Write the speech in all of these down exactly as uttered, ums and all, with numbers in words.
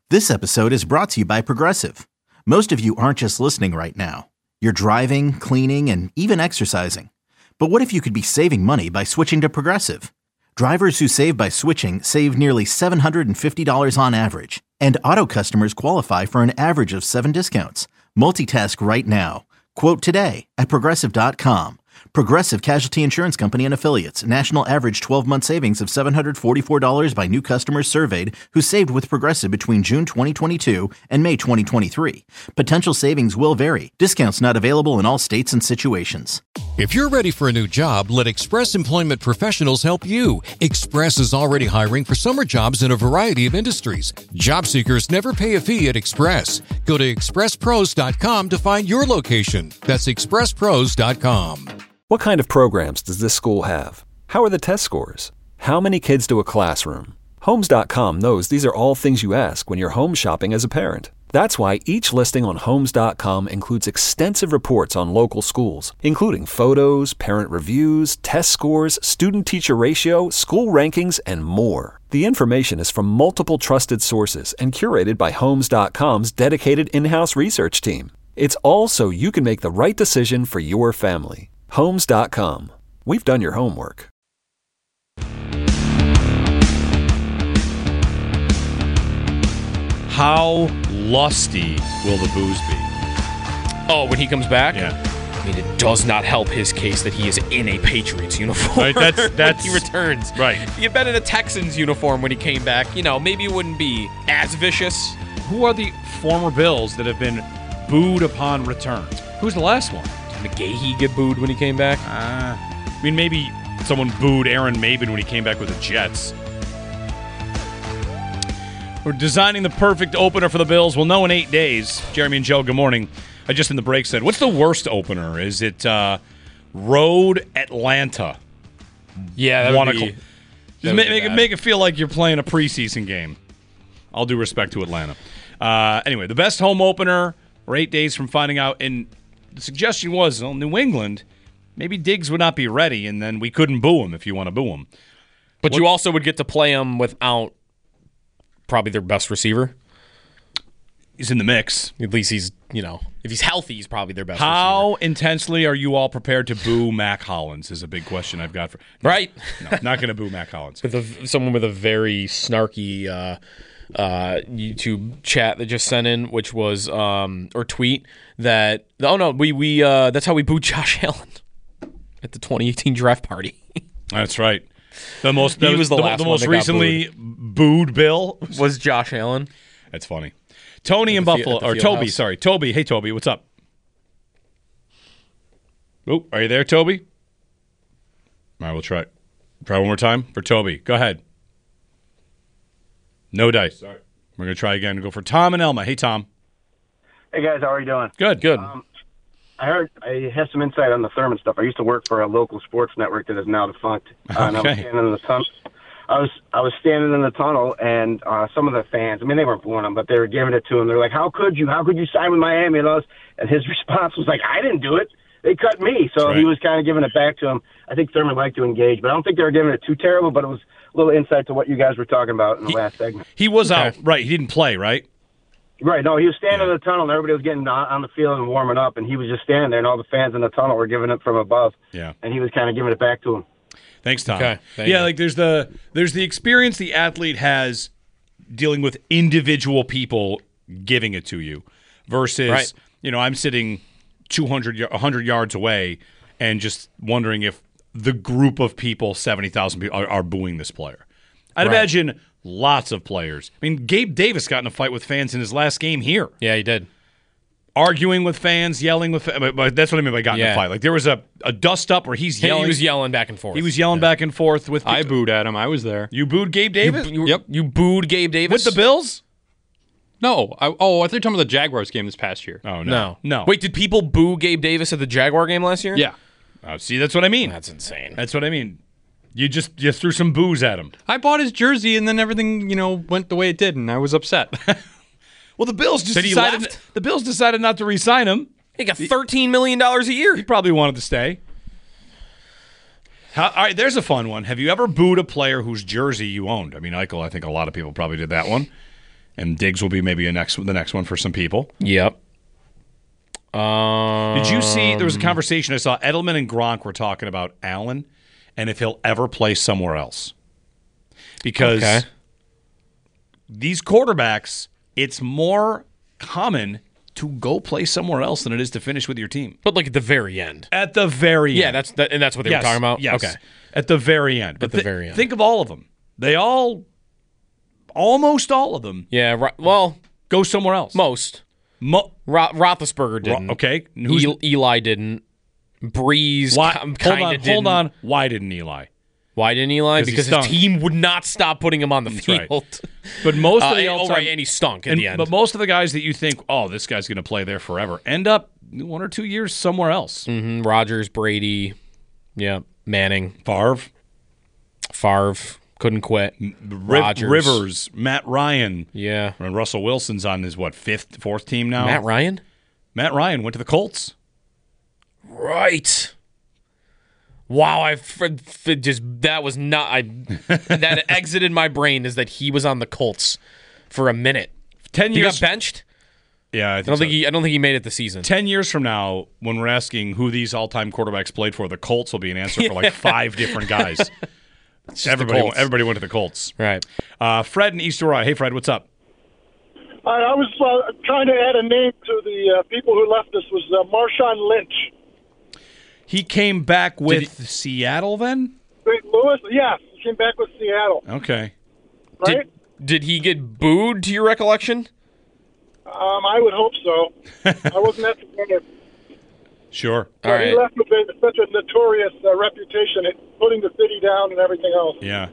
This episode is brought to you by Progressive. Most of you aren't just listening right now. You're driving, cleaning, and even exercising. But what if you could be saving money by switching to Progressive? Drivers who save by switching save nearly seven hundred fifty dollars on average. And auto customers qualify for an average of seven discounts. Multitask right now. Quote today at Progressive dot com. Progressive Casualty Insurance Company and Affiliates. National average twelve-month savings of seven hundred forty-four dollars by new customers surveyed who saved with Progressive between June twenty twenty-two and May twenty twenty-three. Potential savings will vary. Discounts not available in all states and situations. If you're ready for a new job, let Express Employment Professionals help you. Express is already hiring for summer jobs in a variety of industries. Job seekers never pay a fee at Express. Go to express pros dot com to find your location. That's express pros dot com. What kind of programs does this school have? How are the test scores? How many kids do a classroom? Homes dot com knows these are all things you ask when you're home shopping as a parent. That's why each listing on Homes dot com includes extensive reports on local schools, including photos, parent reviews, test scores, student-teacher ratio, school rankings, and more. The information is from multiple trusted sources and curated by Homes dot com's dedicated in-house research team. It's all so you can make the right decision for your family. Homes dot com. We've done your homework. How lusty will the booze be? Oh, when he comes back? Yeah. I mean, it does not help his case that he is in a Patriots uniform Right, that's, that's, when he returns. Right. If he had been in a Texans uniform when he came back, you know, maybe it wouldn't be as vicious. Who are the former Bills that have been booed upon return? Who's the last one? Did McGahee get booed when he came back? Uh, I mean, maybe someone booed Aaron Maben when he came back with the Jets. We're designing the perfect opener for the Bills. We'll know in eight days. Jeremy and Joe, good morning. I just in the break said, what's the worst opener? Is it uh, Road Atlanta? Yeah, that would be, Just make, make, it, make it feel like you're playing a preseason game. All due respect to Atlanta. Uh, anyway, the best home opener. We're eight days from finding out. And the suggestion was, well, New England, maybe Diggs would not be ready, and then we couldn't boo him if you want to boo him. But what, you also would get to play him without probably their best receiver. He's in the mix. At least he's, you know, if he's healthy, he's probably their best How receiver. intensely are you all prepared to boo Mac Hollins is a big question I've got for no, Right. No, not going to boo Mac Hollins. With a, someone with a very snarky uh, uh, YouTube chat that just sent in, which was, um, or tweet, that, oh no, we, we uh, that's how we booed Josh Allen at the twenty eighteen draft party. That's right. The most, he was the, the, last the one most that got recently booed. booed Bill Was Josh Allen. That's funny. Tony in the fi- Buffalo, at the or field Toby, house. sorry. Toby. Hey, Toby, what's up? Oh, are you there, Toby? All right, we'll try. Try one more time for Toby. Go ahead. No dice. Sorry. We're going to try again. Go for Tom and Elma. Hey, Tom. Hey, guys. How are you doing? Good, good. Um, I heard I have some insight on the Thurman stuff. I used to work for a local sports network that is now defunct. Uh, and I was Okay. standing in the tunnel. I was I was standing in the tunnel, and uh, some of the fans. I mean, they weren't booing him, but they were giving it to him. They're like, "How could you? How could you sign with Miami?" And, all this? And his response was like, "I didn't do it. They cut me." So Right. he was kind of giving it back to him. I think Thurman liked to engage, but I don't think they were giving it too terrible. But it was a little insight to what you guys were talking about in the He- last segment. He was out. Right. He didn't play, right? Right, no, he was standing in the tunnel, and everybody was getting on on the field and warming up, and he was just standing there, and all the fans in the tunnel were giving it from above. Yeah. And he was kind of giving it back to him. Thanks, Tom. Okay, thank yeah, you. like there's the there's the experience the athlete has dealing with individual people giving it to you versus, Right. you know, I'm sitting two hundred, one hundred yards away and just wondering if the group of people, seventy thousand people, are, are booing this player. I'd Right. imagine lots of players. I mean, Gabe Davis got in a fight with fans in his last game here. Yeah, he did. Arguing with fans, yelling with fans. But that's what I mean by got in Yeah. a fight. Like there was a, a dust up where he's He yelling. was yelling back and forth. He was yelling back and forth with. I booed at him. I was there. You booed Gabe Davis? You, you, Yep. You booed Gabe Davis With the Bills? No. I, oh, I thought you were talking about the Jaguars game this past year. Oh, no. No, No. Wait, did people boo Gabe Davis at the Jaguar game last year? Yeah. Oh, see, that's what I mean. That's insane. That's what I mean. You just you threw some booze at him. I bought his jersey, and then everything, you know, went the way it did, and I was upset. Well, the Bills just Said he decided left? the Bills decided not to re-sign him. He got thirteen million dollars a year. He probably wanted to stay. How, all right, there's a fun one. Have you ever booed a player whose jersey you owned? I mean, Eichel, I think a lot of people probably did that one. And Diggs will be maybe a next the next one for some people. Yep. Um, Did you see, there was a conversation I saw, Edelman and Gronk were talking about Allen and if he'll ever play somewhere else. Because Okay. these quarterbacks, it's more common to go play somewhere else than it is to finish with your team. But like at the very end. At the very Yeah, end. that's that, and that's what they Yes, were talking about. Yes. Okay. At the very end. But At the thi- very end. Think of all of them. They all, almost all of them, Yeah. Ro- well, go somewhere else. most. Mo- Ro- Roethlisberger didn't. okay. Who's, El- Eli didn't. Breeze why, kind hold of on, didn't. hold on. Why didn't Eli? Why didn't Eli? 'Cause he Because his stunk. team would not stop putting him on the That's field. right. But most of Uh, the and- oh, all-time- right, and he stunk at and- the end. But most of the guys that you think, oh, this guy's going to play there forever, end up one or two years somewhere else. hmm Rodgers, Brady, yeah, Manning, Favre, Favre couldn't quit. Riv- Rodgers, Rivers, Matt Ryan, yeah, and Russell Wilson's on his what fifth, fourth team now. Matt Ryan, Matt Ryan went to the Colts. right? Wow, I f- f- just that was not I that exited my brain is that he was on the Colts for a minute. Ten He years. got benched. yeah, I, think I don't so. think he. I don't think he made it the season. Ten years from now, when we're asking who these all-time quarterbacks played for, the Colts will be an answer for like five different guys. It's just the Everybody, Colts. everybody went to the Colts. Right. Uh, Fred in East Aurora. Hey, Fred, what's up? I I was uh, trying to add a name to the uh, people who left us was uh, Marshawn Lynch. He came back with Did Seattle then? Saint Louis? Yes, he came back with Seattle, Okay. right? Did, did he get booed to your recollection? Um, I would hope so. I wasn't at the game. Sure. All But he right. left with a, such a notorious uh, reputation at putting the city down and everything else. Yeah.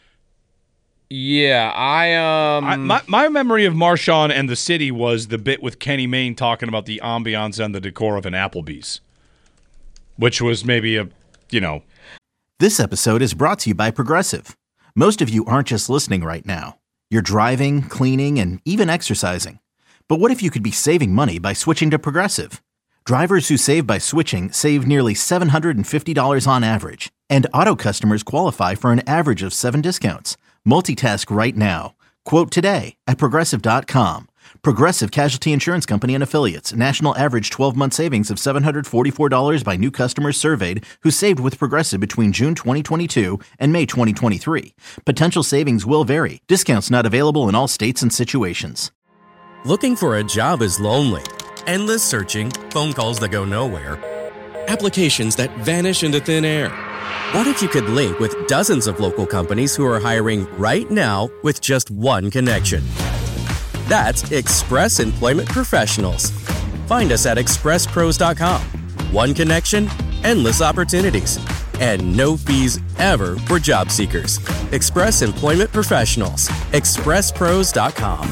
Yeah, I um. I, my, my memory of Marshawn and the city was the bit with Kenny Mayne talking about the ambiance and the decor of an Applebee's, which was maybe a, you know. This episode is brought to you by Progressive. Most of you aren't just listening right now. You're driving, cleaning, and even exercising. But what if you could be saving money by switching to Progressive? Drivers who save by switching save nearly seven hundred fifty dollars on average. And auto customers qualify for an average of seven discounts. Multitask right now. Quote today at Progressive dot com. Progressive Casualty Insurance Company and Affiliates. National average twelve-month savings of seven hundred forty-four dollars by new customers surveyed who saved with Progressive between June twenty twenty-two and May twenty twenty-three. Potential savings will vary. Discounts not available in all states and situations. Looking for a job is lonely. Endless searching, phone calls that go nowhere, applications that vanish into thin air. What if you could link with dozens of local companies who are hiring right now with just one connection? That's Express Employment Professionals. Find us at express pros dot com. One connection, endless opportunities, and no fees ever for job seekers. Express Employment Professionals. express pros dot com.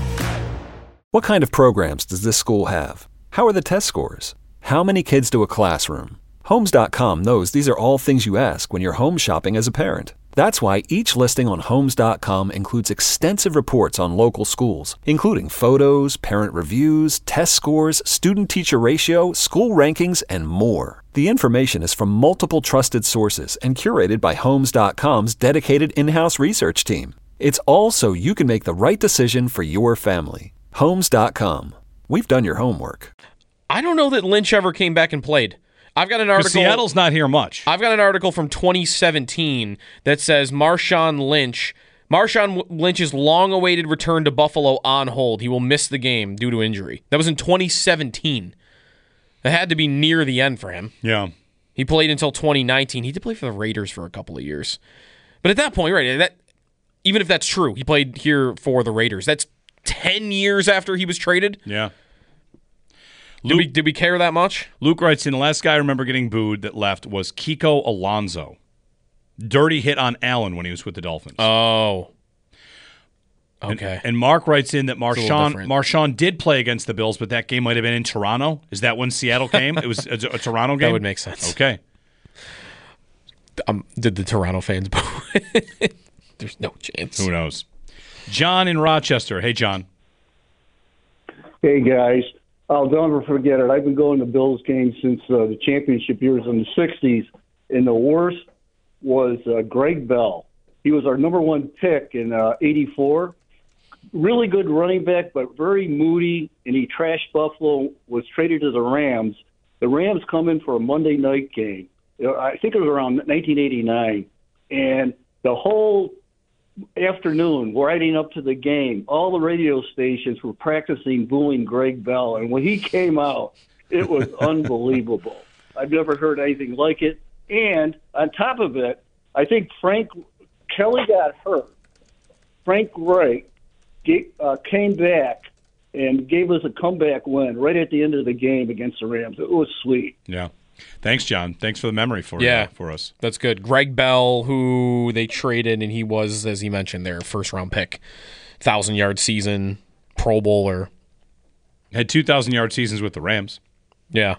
What kind of programs does this school have? How are the test scores? How many kids do a classroom? Homes dot com knows these are all things you ask when you're home shopping as a parent. That's why each listing on Homes dot com includes extensive reports on local schools, including photos, parent reviews, test scores, student-teacher ratio, school rankings, and more. The information is from multiple trusted sources and curated by Homes dot com's dedicated in-house research team. It's all so you can make the right decision for your family. Homes dot com. We've done your homework. I don't know that Lynch ever came back and played. I've got an article. Seattle's not here much. I've got an article from twenty seventeen that says Marshawn Lynch, Marshawn Lynch's long-awaited return to Buffalo on hold. He will miss the game due to injury. That was in twenty seventeen. That had to be near the end for him. Yeah. He played until twenty nineteen. He did play for the Raiders for a couple of years, but at that point, right? That even if that's true, he played here for the Raiders. That's ten years after he was traded. Yeah. Did we, did we care that much? Luke writes in, the last guy I remember getting booed that left was Kiko Alonso. Dirty hit on Allen when he was with the Dolphins. Oh. And- Okay. And, Mark writes in that a little Marshawn different. Marshawn did play against the Bills, but that game might have been in Toronto. Is that when Seattle came? It was a, a Toronto game? That would make sense. Okay. Um, did the Toronto fans boo? There's no chance. Who knows? John in Rochester. Hey, John. Hey, guys. I'll never forget it. I've been going to Bills games since uh, the championship years in the sixties, and the worst was uh, Greg Bell. He was our number one pick in uh, eighty-four, really good running back, but very moody, and he trashed Buffalo, was traded to the Rams. The Rams come in for a Monday night game. I think it was around nineteen eighty-nine. And the whole afternoon, riding up to the game, all the radio stations were practicing booing Greg Bell. And when he came out, it was unbelievable. I've never heard anything like it. And on top of it, I think Frank Kelly got hurt. Frank Wright gave, uh, came back and gave us a comeback win right at the end of the game against the Rams. It was sweet. Yeah. Thanks, John. Thanks for the memory for yeah, uh, for us. That's good. Greg Bell, who they traded, and he was, as he mentioned, their first-round pick. Thousand-yard season, Pro Bowler. Had two thousand-yard seasons with the Rams. Yeah.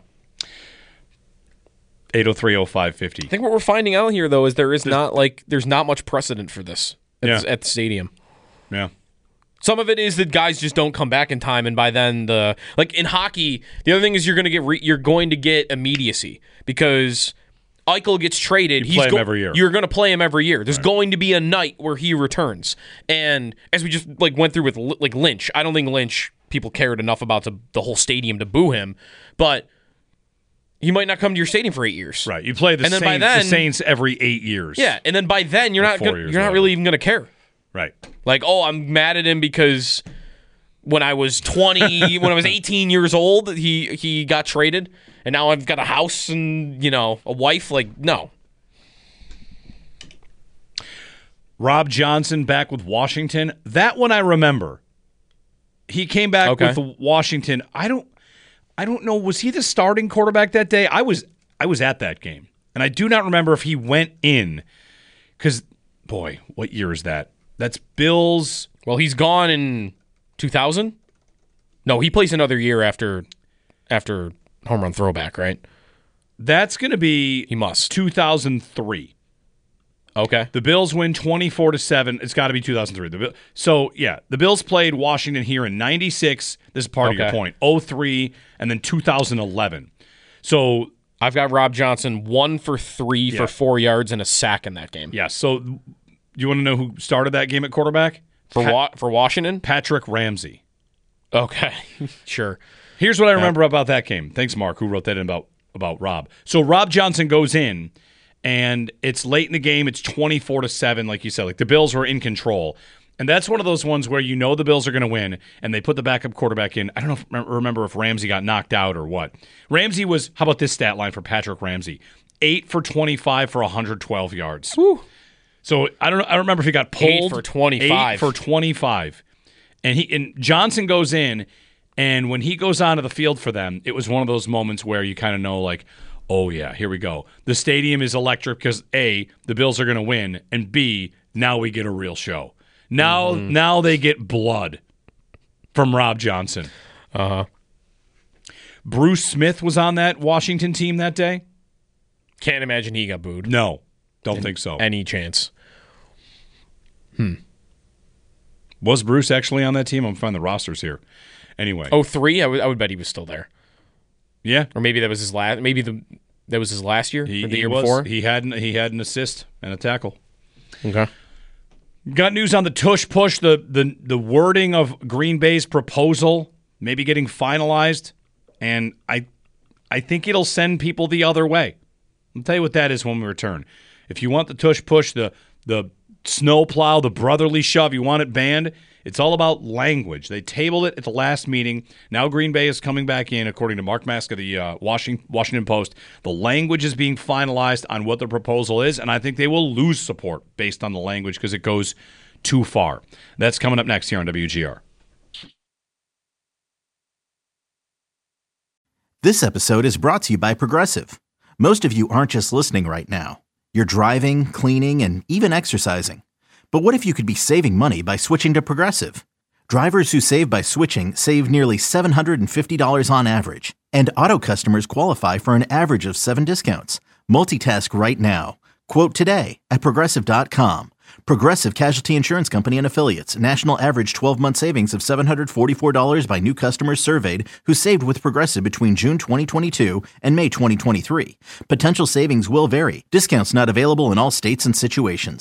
eight oh three oh five fifty. I think what we're finding out here, though, is there is not like there's not much precedent for this at, Yeah. the, at the stadium. Yeah. Some of it is that guys just don't come back in time, and by then the like in hockey, the other thing is you're going to get re, you're going to get immediacy because Eichel gets traded. You he's play him go, every year. You're going to play him every year. There's Right. going to be a night where he returns, and as we just like went through with like Lynch, I don't think Lynch people cared enough about the, the whole stadium to boo him, but he might not come to your stadium for eight years. Right. You play the, and then Saints, by then, the Saints every eight years. Yeah, and then by then you're Or not four go, years, you're not whatever. really even going to care. Right. Like, oh, I'm mad at him because when I was twenty, when I was eighteen years old, he he got traded, and now I've got a house and, you know, a wife. Like, no. Rob Johnson back with Washington. That one I remember. He came back Okay. with Washington. I don't I don't know, was he the starting quarterback that day? I was I was at that game. And I do not remember if he went in. Cuz boy, what year is that? That's Bills. Well, he's gone in two thousand? No, he plays another year after after home run throwback, right? That's going to be He must. two thousand three. Okay. The Bills win twenty-four to seven. It's got to be two thousand three. The Bill- so, yeah, the Bills played Washington here in ninety-six. This is part of your Okay. point. oh three and then two thousand eleven. So, I've got Rob Johnson one for three Yeah. for four yards and a sack in that game. yeah, so you want to know who started that game at quarterback? For Pat- wa- for Washington? Patrick Ramsey. Okay. Sure. Here's what I remember about that game. Thanks, Mark, who wrote that in about, about Rob. So Rob Johnson goes in, and it's late in the game. It's twenty-four to seven, like you said. Like the Bills were in control. And that's one of those ones where you know the Bills are going to win, and they put the backup quarterback in. I don't know if, remember if Ramsey got knocked out or what. Ramsey was, how about this stat line for Patrick Ramsey? eight for twenty-five for one hundred twelve yards. Woo. So I don't know. I don't remember if he got pulled. Eight for twenty-five. Eight for twenty-five. And he and Johnson goes in, and when he goes onto the field for them, it was one of those moments where you kind of know, like, oh yeah, here we go. The stadium is electric because A, the Bills are going to win, and B, now we get a real show. Now, Mm-hmm. now they get blood from Rob Johnson. Uh huh. Bruce Smith was on that Washington team that day. Can't imagine he got booed. No, don't think so. Any chance? Was Bruce actually on that team? I'm finding the rosters here. Anyway, Oh, three? I would I would bet he was still there. yeah. Or maybe that was his last. Maybe the that was his last year He, or the he year was. before. He had an, he had an assist and a tackle. Okay. Got news on the tush push, the the the wording of Green Bay's proposal maybe getting finalized, and I I think it'll send people the other way. I'll tell you what that is when we return. If you want the tush push, the the snow plow, the brotherly shove, you want it banned, it's all about language. They tabled it at the last meeting. Now Green Bay is coming back in, according to Mark Mask of the uh, Washington, Washington Post. The language is being finalized on what the proposal is, and I think they will lose support based on the language because it goes too far. That's coming up next here on W G R. This episode is brought to you by Progressive. Most of you aren't just listening right now. You're driving, cleaning, and even exercising. But what if you could be saving money by switching to Progressive? Drivers who save by switching save nearly seven hundred fifty dollars on average. And auto customers qualify for an average of seven discounts. Multitask right now. Quote today at Progressive dot com. Progressive Casualty Insurance Company and Affiliates. National average twelve-month savings of seven hundred forty-four dollars by new customers surveyed who saved with Progressive between June twenty twenty-two and May twenty twenty-three. Potential savings will vary. Discounts not available in all states and situations.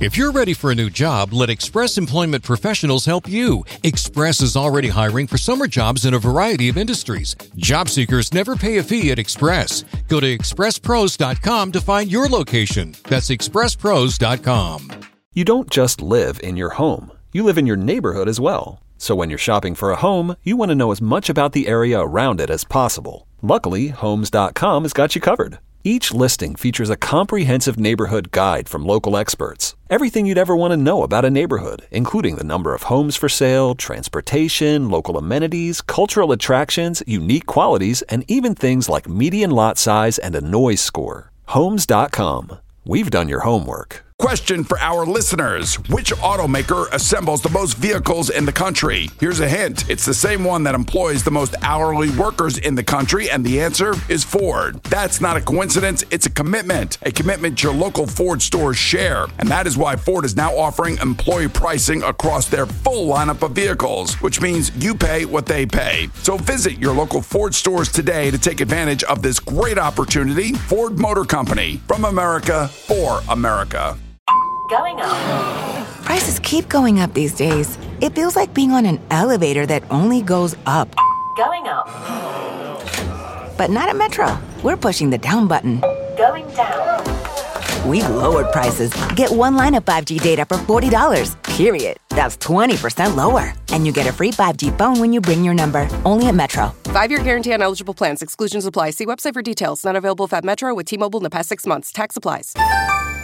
If you're ready for a new job, let Express Employment Professionals help you. Express is already hiring for summer jobs in a variety of industries. Job seekers never pay a fee at Express. Go to express pros dot com to find your location. That's express pros dot com. You don't just live in your home. You live in your neighborhood as well. So when you're shopping for a home, you want to know as much about the area around it as possible. Luckily, homes dot com has got you covered. Each listing features a comprehensive neighborhood guide from local experts. Everything you'd ever want to know about a neighborhood, including the number of homes for sale, transportation, local amenities, cultural attractions, unique qualities, and even things like median lot size and a noise score. homes dot com. We've done your homework. Question for our listeners. Which automaker assembles the most vehicles in the country? Here's a hint. It's the same one that employs the most hourly workers in the country, and the answer is Ford. That's not a coincidence. It's a commitment. A commitment your local Ford stores share. And that is why Ford is now offering employee pricing across their full lineup of vehicles, which means you pay what they pay. So visit your local Ford stores today to take advantage of this great opportunity. Ford Motor Company. From America, for America. Going up. Prices keep going up these days. It feels like being on an elevator that only goes up. Going up. But not at Metro. We're pushing the down button. Going down. We've lowered prices. Get one line of five G data for forty dollars, period. That's twenty percent lower. And you get a free five G phone when you bring your number. Only at Metro. Five-year guarantee on eligible plans. Exclusions apply. See website for details. Not available at Metro with T-Mobile in the past six months. Tax applies.